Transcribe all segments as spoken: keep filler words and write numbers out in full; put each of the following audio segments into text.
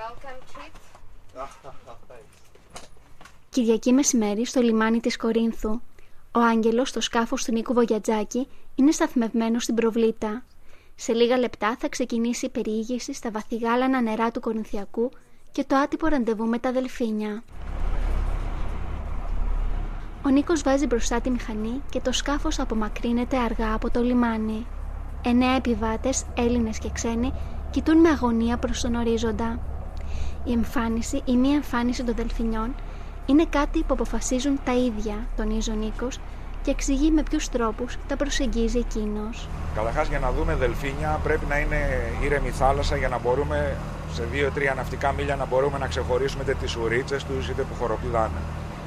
Κυριακή μεσημέρι στο λιμάνι της Κορίνθου. Ο Άγγελος, στο σκάφος του Νίκου Βογιατζάκη, είναι σταθμευμένος στην προβλήτα. Σε λίγα λεπτά θα ξεκινήσει η περιήγηση στα βαθυγάλανα νερά του Κορινθιακού και το άτυπο ραντεβού με τα δελφίνια. Ο Νίκος βάζει μπροστά τη μηχανή και το σκάφος απομακρύνεται αργά από το λιμάνι. Εννέα επιβάτες, Έλληνες και ξένοι, κοιτούν με αγωνία προς τον ορίζοντα. Η εμφάνιση ή μη εμφάνιση των δελφινιών είναι κάτι που αποφασίζουν τα ίδια, τονίζει ο Νίκος και εξηγεί με ποιους τρόπους τα προσεγγίζει εκείνος. Καταρχάς, για να δούμε δελφίνια πρέπει να είναι ήρεμη θάλασσα για να μπορούμε σε δύο τρία ναυτικά μίλια να μπορούμε να ξεχωρίσουμε είτε τις ουρίτσες τους είτε που χοροπηδάνε.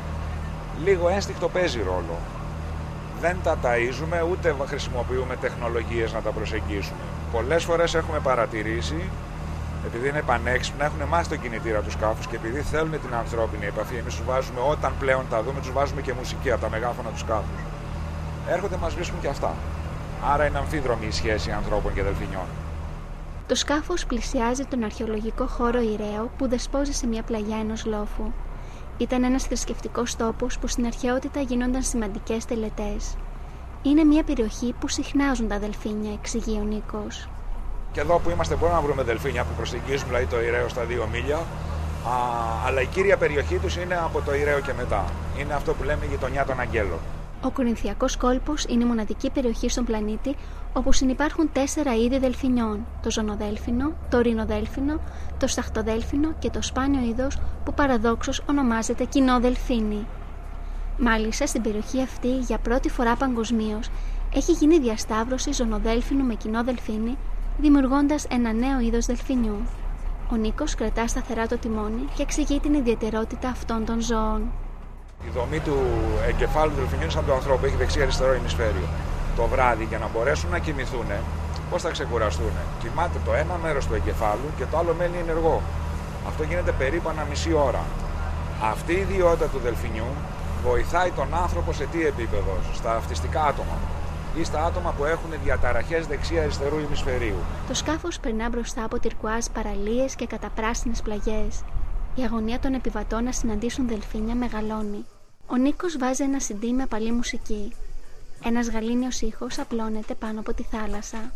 Λίγο ένστικτο παίζει ρόλο. Δεν τα ταΐζουμε ούτε χρησιμοποιούμε τεχνολογίες να τα προσεγγίσουμε. Πολλές φορές έχουμε παρατηρήσει, επειδή είναι πανέξυπνα, έχουν μάθει τον κινητήρα του σκάφους και επειδή θέλουν την ανθρώπινη επαφή, εμείς τους βάζουμε, όταν πλέον τα δούμε, τους βάζουμε και μουσική από τα μεγάφωνα του σκάφους. Έρχονται, μας βρίσκουν και αυτά. Άρα είναι αμφίδρομη η σχέση ανθρώπων και δελφινιών. Το σκάφος πλησιάζει τον αρχαιολογικό χώρο Ηραίο που δεσπόζει σε μια πλαγιά ενός λόφου. Ήταν ένας θρησκευτικός τόπος που στην αρχαιότητα γίνονταν σημαντικές τελετές. Είναι μια περιοχή που συχνάζουν τα δελφίνια, εξηγεί ο Νίκος. Και εδώ που είμαστε μπορούμε να βρούμε δελφίνια που προσεγγίζουν δηλαδή το Ηραίο στα δύο μίλια, α, αλλά η κύρια περιοχή τους είναι από το Ηραίο και μετά. Είναι αυτό που λέμε γειτονιά των Αγγέλων. Ο Κορινθιακός κόλπος είναι η μοναδική περιοχή στον πλανήτη όπου συνυπάρχουν τέσσερα είδη δελφινιών: το ζωνοδέλφινο, το ρινοδέλφινο, το σταχτοδέλφινο και το σπάνιο είδος που παραδόξως ονομάζεται κοινό δελφίνι. Μάλιστα, στην περιοχή αυτή για πρώτη φορά παγκοσμίως έχει γίνει διασταύρωση ζωνοδέλφινου με κοινό δελφίνι, δημιουργώντας ένα νέο είδος δελφινιού. Ο Νίκος κρατά σταθερά το τιμόνι και εξηγεί την ιδιαιτερότητα αυτών των ζώων. Η δομή του εγκεφάλου του δελφινιού είναι σαν του ανθρώπου, έχει δεξί-αριστερό ημισφαίριο. Το βράδυ, για να μπορέσουν να κοιμηθούν, πώς θα ξεκουραστούν? Κοιμάται το ένα μέρος του εγκεφάλου και το άλλο μένει ενεργό. Αυτό γίνεται περίπου ανά μισή ώρα. Αυτή η ιδιότητα του δελφινιού βοηθάει τον άνθρωπο σε τι επίπεδο? Στα αυτιστικά άτομα ή στα άτομα που έχουν διαταραχές δεξί-αριστερού ημισφαιρίου. Το σκάφος περνά μπροστά από τυρκουάζ παραλίες και καταπράσινες πλαγιές. Η αγωνία των επιβατών να συναντήσουν δελφίνια μεγαλώνει. Ο Νίκος βάζει ένα σιντί με απαλή μουσική. Ένας γαλήνιος ήχος απλώνεται πάνω από τη θάλασσα.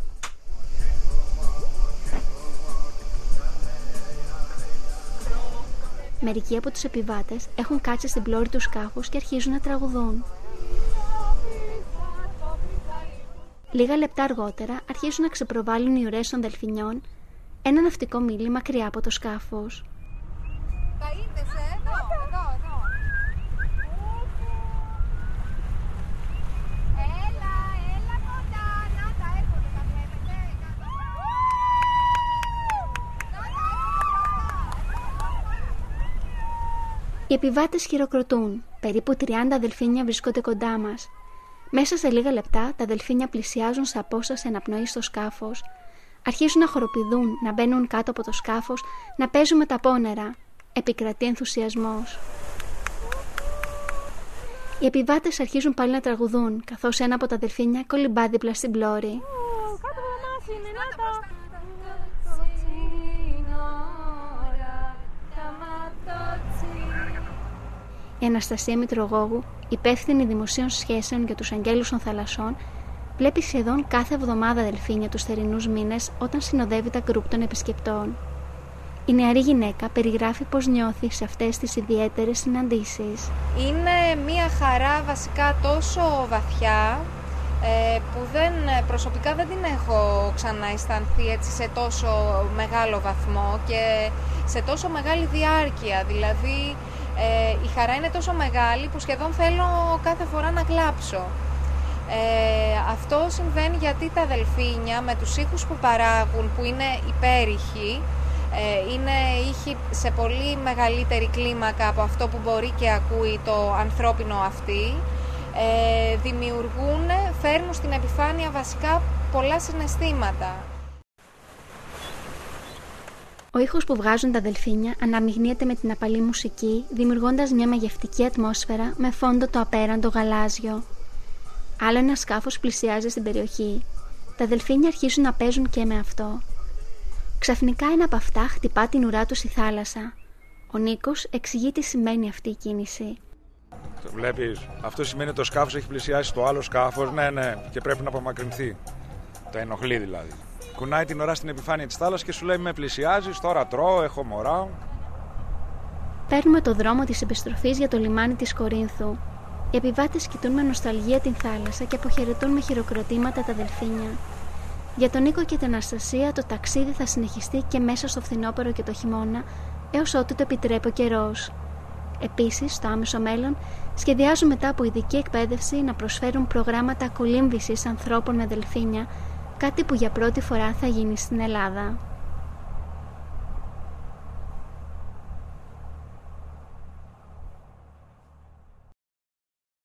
Μερικοί από τους επιβάτες έχουν κάτσει στην πλώρη του σκάφους και αρχίζουν να τραγουδούν. Λίγα λεπτά αργότερα αρχίζουν να ξεπροβάλλουν οι ουρές των δελφινιών ένα ναυτικό μίλι μακριά από το σκάφος. Εδώ, εδώ, εδώ. Έλα, έλα κοντά. Να τα έρχονται, τα βλέπετε. Οι επιβάτες χειροκροτούν. Περίπου τριάντα δελφίνια βρισκόνται κοντά μας. Μέσα σε λίγα λεπτά τα δελφίνια πλησιάζουν σε απόσταση αναπνοής στο σκάφος. Αρχίζουν να χοροπηδούν, να μπαίνουν κάτω από το σκάφος, να παίζουν με τα πόνερα. Επικρατεί ενθουσιασμός. Οι επιβάτες αρχίζουν πάλι να τραγουδούν, καθώς ένα από τα δελφίνια κολυμπά δίπλα στην πλώρη. Η Αναστασία Μητρογόγου, υπεύθυνη δημοσίων σχέσεων για τους Αγγέλους των Θαλασσών, βλέπει σχεδόν κάθε εβδομάδα δελφίνια τους θερινούς μήνες όταν συνοδεύει τα γκρουπ των επισκεπτών. Η νεαρή γυναίκα περιγράφει πώς νιώθει σε αυτές τις ιδιαίτερες συναντήσεις. Είναι μια χαρά βασικά τόσο βαθιά ε, που δεν, προσωπικά δεν την έχω ξανααισθανθεί έτσι σε τόσο μεγάλο βαθμό και σε τόσο μεγάλη διάρκεια. Δηλαδή ε, η χαρά είναι τόσο μεγάλη που σχεδόν θέλω κάθε φορά να κλάψω. Ε, αυτό συμβαίνει γιατί τα δελφίνια με τους ήχους που παράγουν, που είναι υπέρηχοι, ε, είναι ήχοι σε πολύ μεγαλύτερη κλίμακα από αυτό που μπορεί και ακούει το ανθρώπινο αυτί, ε, δημιουργούν, φέρνουν στην επιφάνεια βασικά πολλά συναισθήματα. Ο ήχος που βγάζουν τα δελφίνια αναμειγνύεται με την απαλή μουσική, δημιουργώντας μια μαγευτική ατμόσφαιρα με φόντο το απέραντο γαλάζιο. Άλλο ένα σκάφος πλησιάζει στην περιοχή. Τα δελφίνια αρχίζουν να παίζουν και με αυτό. Ξαφνικά ένα από αυτά χτυπά την ουρά του στη θάλασσα. Ο Νίκος εξηγεί τι σημαίνει αυτή η κίνηση. Το βλέπεις, αυτό σημαίνει ότι το σκάφος έχει πλησιάσει στο άλλο σκάφος, ναι, ναι, και πρέπει να απομακρυνθεί. Τα ενοχλεί δηλαδή. Κουνάει την ουρά στην επιφάνεια της θάλασσας και σου λέει: με πλησιάζεις, τώρα τρώω, έχω μωρά. Παίρνουμε το δρόμο της επιστροφής για το λιμάνι της Κορίνθου. Οι επιβάτες κοιτούν με νοσταλγία την θάλασσα και αποχαιρετούν με χειροκροτήματα τα δελφίνια. Για τον Νίκο και την Αναστασία το ταξίδι θα συνεχιστεί και μέσα στο φθινόπωρο και το χειμώνα, έως ότου το επιτρέπει ο καιρός. Επίσης, στο άμεσο μέλλον, σχεδιάζουν μετά από ειδική εκπαίδευση να προσφέρουν προγράμματα κολύμβησης ανθρώπων με δελφίνια, κάτι που για πρώτη φορά θα γίνει στην Ελλάδα.